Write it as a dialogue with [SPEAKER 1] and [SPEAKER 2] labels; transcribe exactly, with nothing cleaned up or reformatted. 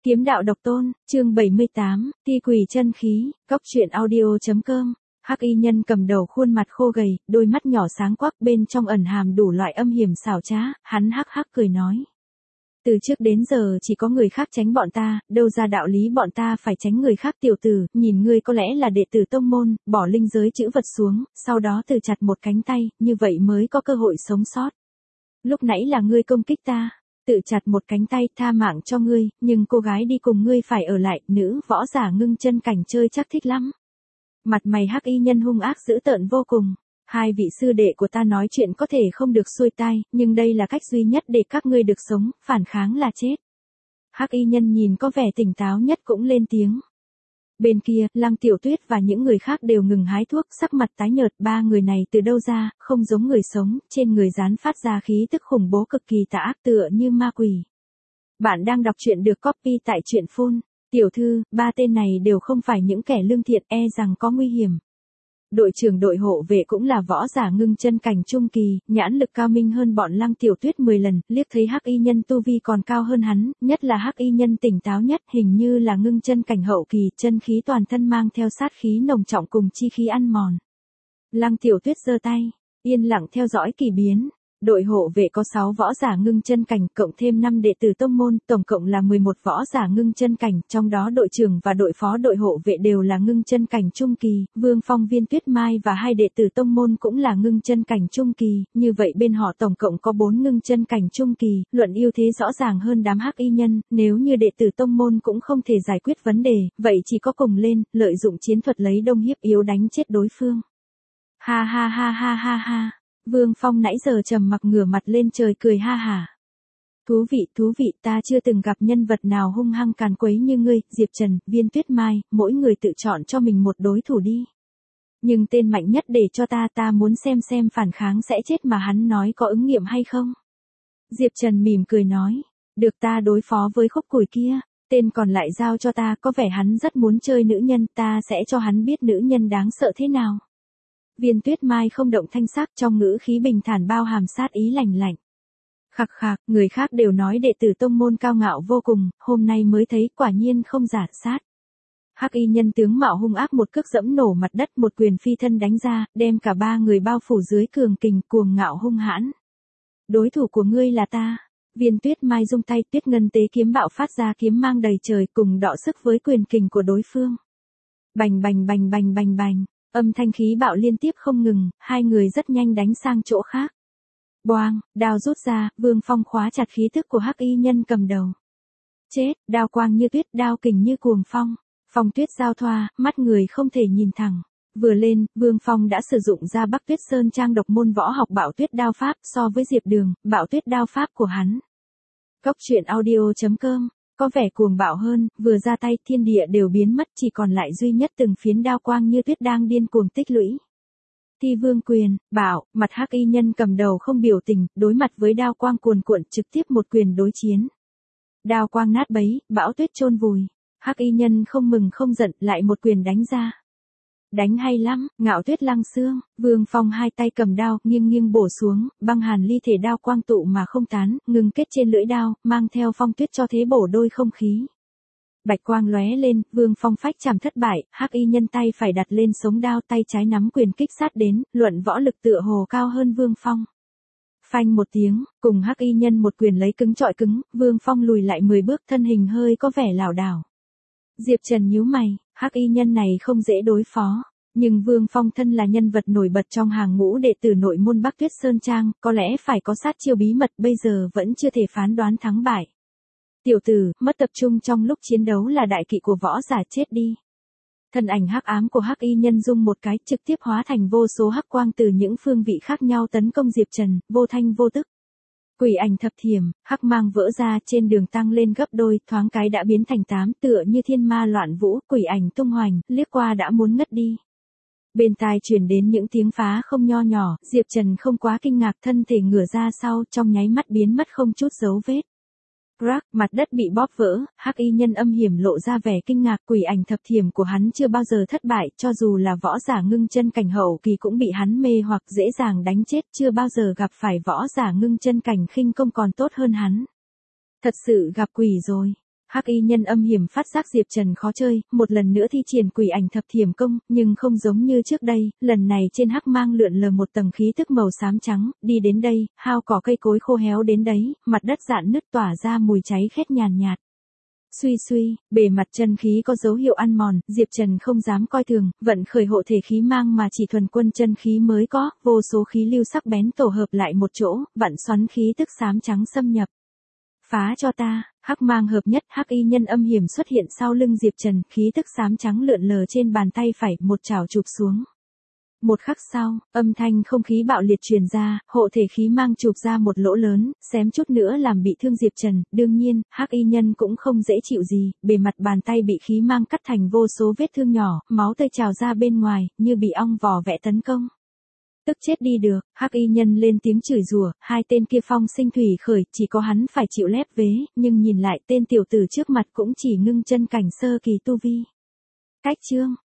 [SPEAKER 1] Kiếm đạo độc tôn, chương bảy mươi tám, Ti quỷ chân khí, cóc truyện audio.com. Hắc y nhân cầm đầu khuôn mặt khô gầy, đôi mắt nhỏ sáng quắc bên trong ẩn hàm đủ loại âm hiểm xảo trá, hắn hắc hắc cười nói. Từ trước đến giờ chỉ có người khác tránh bọn ta, đâu ra đạo lý bọn ta phải tránh người khác. Tiểu tử, nhìn ngươi có lẽ là đệ tử tông môn, bỏ linh giới chữ vật xuống, sau đó từ chặt một cánh tay, như vậy mới có cơ hội sống sót. Lúc nãy là ngươi công kích ta. Tự chặt một cánh tay tha mạng cho ngươi, nhưng cô gái đi cùng ngươi phải ở lại, nữ võ giả ngưng chân cảnh chơi chắc thích lắm. Mặt mày hắc y nhân hung ác dữ tợn vô cùng. Hai vị sư đệ của ta nói chuyện có thể không được xuôi tai, nhưng đây là cách duy nhất để các ngươi được sống, phản kháng là chết. Hắc y nhân nhìn có vẻ tỉnh táo nhất cũng lên tiếng. Bên kia, Lăng Tiểu Tuyết và những người khác đều ngừng hái thuốc, sắc mặt tái nhợt. Ba người này từ đâu ra, không giống người sống, trên người dán phát ra khí tức khủng bố cực kỳ tà ác tựa như ma quỷ. Bạn đang đọc truyện được copy tại truyện phun. Tiểu thư, ba tên này đều không phải những kẻ lương thiện, e rằng có nguy hiểm. Đội trưởng đội hộ vệ cũng là võ giả ngưng chân cảnh trung kỳ, nhãn lực cao minh hơn bọn Lăng Tiểu Tuyết mười lần, liếc thấy hắc y nhân tu vi còn cao hơn hắn, nhất là hắc y nhân tỉnh táo nhất, hình như là ngưng chân cảnh hậu kỳ, chân khí toàn thân mang theo sát khí nồng trọng cùng chi khí ăn mòn. Lăng Tiểu Tuyết giơ tay, yên lặng theo dõi kỳ biến. Đội hộ vệ có sáu võ giả ngưng chân cảnh, cộng thêm năm đệ tử tông môn, tổng cộng là mười một võ giả ngưng chân cảnh, trong đó đội trưởng và đội phó đội hộ vệ đều là ngưng chân cảnh trung kỳ, Vương Phong, Viên Tuyết Mai và hai đệ tử tông môn cũng là ngưng chân cảnh trung kỳ, như vậy bên họ tổng cộng có bốn ngưng chân cảnh trung kỳ, luận ưu thế rõ ràng hơn đám hắc y nhân, nếu như đệ tử tông môn cũng không thể giải quyết vấn đề, vậy chỉ có cùng lên, lợi dụng chiến thuật lấy đông hiếp yếu đánh chết đối phương. Ha ha ha ha ha ha. Vương Phong nãy giờ trầm mặc ngửa mặt lên trời cười ha hả. Thú vị, thú vị, ta chưa từng gặp nhân vật nào hung hăng càn quấy như ngươi, Diệp Trần, Viên Tuyết Mai, mỗi người tự chọn cho mình một đối thủ đi. Nhưng tên mạnh nhất để cho ta, ta muốn xem xem phản kháng sẽ chết mà hắn nói có ứng nghiệm hay không. Diệp Trần mỉm cười nói, được, ta đối phó với khúc củi kia, tên còn lại giao cho ta, có vẻ hắn rất muốn chơi nữ nhân, ta sẽ cho hắn biết nữ nhân đáng sợ thế nào. Viên Tuyết Mai không động thanh sắc, trong ngữ khí bình thản bao hàm sát ý lạnh lạnh. Khặc khạc, người khác đều nói đệ tử tông môn cao ngạo vô cùng, hôm nay mới thấy quả nhiên không giả sát. Hắc y nhân tướng mạo hung ác một cước dẫm nổ mặt đất, một quyền phi thân đánh ra, đem cả ba người bao phủ dưới cường kình cuồng ngạo hung hãn. Đối thủ của ngươi là ta. Viên Tuyết Mai dung tay, Tuyết Ngân tế kiếm bạo phát ra, kiếm mang đầy trời cùng đọ sức với quyền kình của đối phương. Bành bành bành bành bành bành. Âm thanh khí bạo liên tiếp không ngừng, hai người rất nhanh đánh sang chỗ khác. Boang, đao rút ra, Vương Phong khóa chặt khí tức của hắc y nhân cầm đầu. Chết, đao quang như tuyết, đao kình như cuồng phong. Phong tuyết giao thoa, mắt người không thể nhìn thẳng. Vừa lên, Vương Phong đã sử dụng ra Bắc Tuyết Sơn Trang độc môn võ học Bạo Tuyết đao pháp, so với Diệp Đường, Bạo Tuyết đao pháp của hắn. Cóc truyện audio.com. Có vẻ cuồng bạo hơn, vừa ra tay thiên địa đều biến mất, chỉ còn lại duy nhất từng phiến đao quang như tuyết đang điên cuồng tích lũy. Thi Vương quyền, bạo, mặt hắc y nhân cầm đầu không biểu tình, đối mặt với đao quang cuồn cuộn trực tiếp một quyền đối chiến. Đao quang nát bấy, bão tuyết chôn vùi. Hắc y nhân không mừng không giận, lại một quyền đánh ra. Đánh hay lắm, ngạo tuyết lăng xương, Vương Phong hai tay cầm đao, nghiêng nghiêng bổ xuống, băng hàn ly thể đao quang tụ mà không tán, ngừng kết trên lưỡi đao, mang theo phong tuyết cho thế bổ đôi không khí. Bạch quang lóe lên, Vương Phong phách chạm thất bại, hắc y nhân tay phải đặt lên sống đao, tay trái nắm quyền kích sát đến, luận võ lực tựa hồ cao hơn Vương Phong. Phanh một tiếng, cùng hắc y nhân một quyền lấy cứng chọi cứng, Vương Phong lùi lại mười bước, thân hình hơi có vẻ lảo đảo. Diệp Trần nhíu mày, hắc y nhân này không dễ đối phó, nhưng Vương Phong thân là nhân vật nổi bật trong hàng ngũ đệ tử nội môn Bắc Tuyết Sơn Trang, có lẽ phải có sát chiêu bí mật, bây giờ vẫn chưa thể phán đoán thắng bại. Tiểu tử, mất tập trung trong lúc chiến đấu là đại kỵ của võ giả, chết đi. Thân ảnh hắc ám của hắc y nhân dung một cái, trực tiếp hóa thành vô số hắc quang từ những phương vị khác nhau tấn công Diệp Trần, vô thanh vô tức. Quỷ ảnh thập thiểm, hắc mang vỡ ra, trên đường tăng lên gấp đôi, thoáng cái đã biến thành tám, tựa như thiên ma loạn vũ, quỷ ảnh tung hoành, liếc qua đã muốn ngất đi. Bên tai truyền đến những tiếng phá không nho nhỏ, Diệp Trần không quá kinh ngạc, thân thể ngửa ra sau, trong nháy mắt biến mất không chút dấu vết. Crack, mặt đất bị bóp vỡ, hắc y nhân âm hiểm lộ ra vẻ kinh ngạc, quỷ ảnh thập thiểm của hắn chưa bao giờ thất bại, cho dù là võ giả ngưng chân cảnh hậu kỳ cũng bị hắn mê hoặc dễ dàng đánh chết, chưa bao giờ gặp phải võ giả ngưng chân cảnh khinh công còn tốt hơn hắn. Thật sự gặp quỷ rồi. Hắc y nhân âm hiểm phát giác Diệp Trần khó chơi, một lần nữa thi triển quỷ ảnh thập thiểm công, nhưng không giống như trước đây, lần này trên hắc mang lượn lờ một tầng khí tức màu xám trắng, đi đến đây, hao cỏ cây cối khô héo đến đấy, mặt đất rạn nứt tỏa ra mùi cháy khét nhàn nhạt. Suy suy, bề mặt chân khí có dấu hiệu ăn mòn, Diệp Trần không dám coi thường, vận khởi hộ thể khí mang mà chỉ thuần quân chân khí mới có, vô số khí lưu sắc bén tổ hợp lại một chỗ, vặn xoắn khí tức xám trắng xâm nhập. Phá cho ta, hắc mang hợp nhất, hắc y nhân âm hiểm xuất hiện sau lưng Diệp Trần, khí tức xám trắng lượn lờ trên bàn tay phải, một chảo chụp xuống. Một khắc sau, âm thanh không khí bạo liệt truyền ra, hộ thể khí mang chụp ra một lỗ lớn, xém chút nữa làm bị thương Diệp Trần, đương nhiên, hắc y nhân cũng không dễ chịu gì, bề mặt bàn tay bị khí mang cắt thành vô số vết thương nhỏ, máu tươi trào ra bên ngoài, như bị ong vò vẽ tấn công. Tức chết đi được, hắc y nhân lên tiếng chửi rủa, hai tên kia phong sinh thủy khởi, chỉ có hắn phải chịu lép vế, nhưng nhìn lại tên tiểu tử trước mặt cũng chỉ ngưng chân cảnh sơ kỳ tu vi. Cách chương